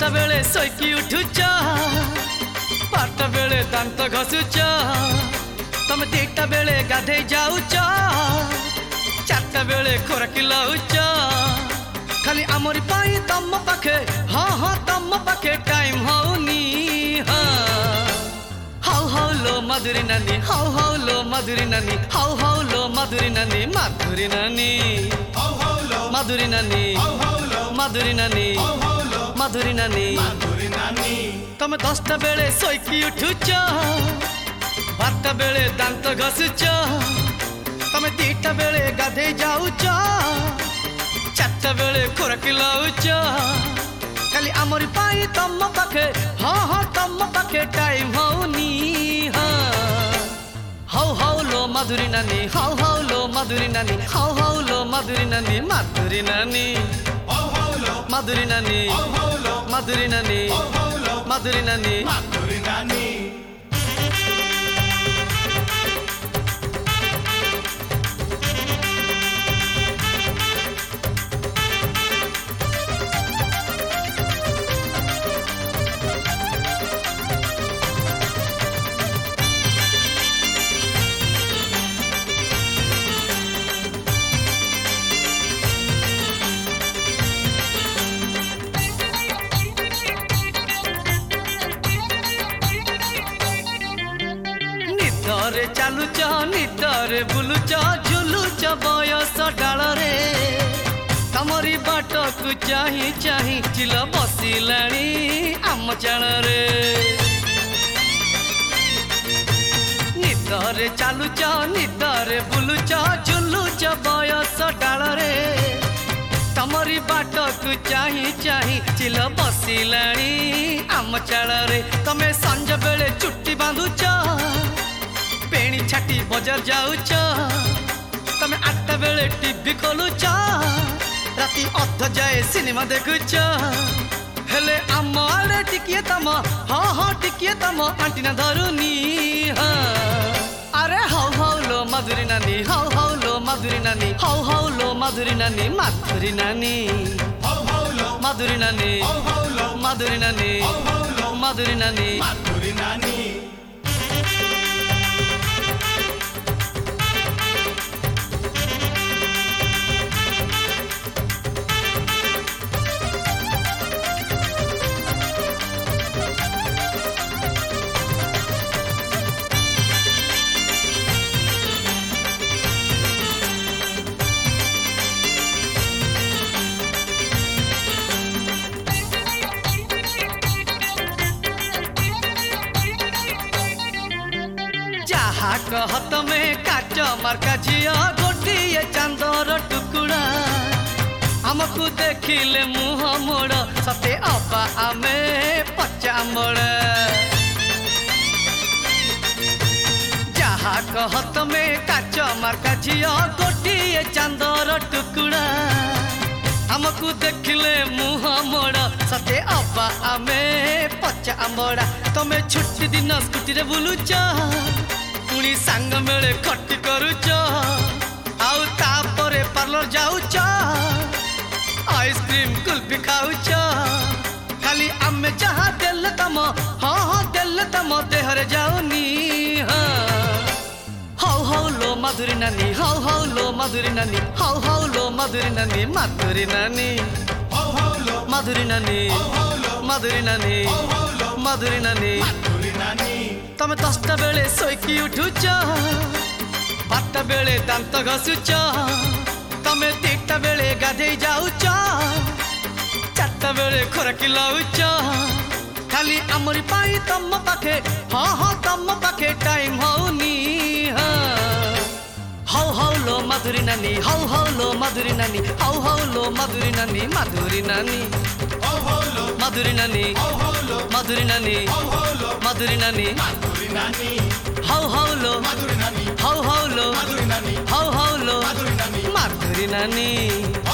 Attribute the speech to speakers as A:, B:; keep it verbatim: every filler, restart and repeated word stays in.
A: दसटा बेले शोकी उठुच बारटा बेले दांत घसुच तमे दिटा बेले गाधे जाऊच चारटा बेले खोराकी लाउच खाली आमरी पाई तम पाखे हाँ हाँ तम पाखे टाइम होनी हाँ हाउ हाउ लो मधुरी नानी हाउ हाउ लो मधुरी नानी हाउ हाउ लो मधुरी नानी माधुरी नानी मधुरी नानी मधुरी नानी मधुरी नानी तमे दसटा बेले शोकी उठुच बारटा बेले दांत घसुच तमे दिटा बेले गाधे जाऊच चारटा बेले खोराकी लाउच खाली आमरी पाई तम पाखे हाँ हाँ तम पाखे टाइम होनी हाँ हाउ हाउ लो मधुरी नानी हाउ हाउ लो मधुरी नानी हाउ हाउ लो मधुरी नानी माधुरी नानी मधुरी नानी मधुरी नानी मधुरी नानी मधुरी नानी निदरे चालुच निदरे बुलुच झुलुच बयस डाल रे तमरी बाट को चाही चाही चिल बसिलाणी आम चाल रे निदरे चालुच निदरे बुलुच झुलुच बयस डाल रे तमरी बाट को चाही चाही चिल बसिलाणी आम चाल रे तमे संज बेले चुट्टी बांधुच पेणी छाटी बजार जाऊच तमे आठटा बेले टीवी खोलुच राती अध जाए सिनेमा देखुच हेले आम आड़े टिकिए तम हाँ हाँ टिकिए तम आंटीना धरुनी हाँ अरे हाउ हाउ लो मधुरी नानी हाउ हाउ लो मधुरी नानी हाउ हाउ लो मधुरी नानी माधुरी नानी मधुरी नानी मधुरी नानी मधुरी नानी मधुरी नानी कहत में काच मार्का झिया गोटिए चांदर टुकुड़ा आमको देखिले मुह मोड़ सते अबा आमे पचा मोड़ जहा कहत में काच मार्का झिया गोटिए चांदर टुकुड़ा आमको देखिले मुह मोड़ सते अबा आमे पचा मोड़ा तमे छुट्टी दिन स्कूटी रे बुलुच पुणी सांग मेले खटी करुच आउ तापरे पार्लर जाऊच आइसक्रीम कुल्फी खाऊच खाली आमे जहाँ देल तम हाँ हाँ देल तम देहरे जाऊनी हाँ हाउ हाउ लो मधुरी नानी हाउ हाउ लो मधुरी नानी हाउ हाउ लो मधुरी नानी माधुरी नानी मधुरी नानी मधुरी नानी मधुरी नानी तमे दसटा बेले शोकी उठुच बारटा बेले दांत घसुच तमे दिटा बेले गाधे जाऊच चारटा बेले खोराकी लाउच खाली आमरी पाई तम पाखे हाँ हाँ तम पाखे टाइम होनी हाँ हाउ हाउ लो मधुरी नानी हाउ हाउ लो मधुरी नानी हाउ हाउ लो मधुरी नानी माधुरी नानी मधुरी नानी मधुरी नानी मधुरी नानी हाउ हाउ लो हाउ हाउ लो हाउ हाउ लो माधुरी नानी।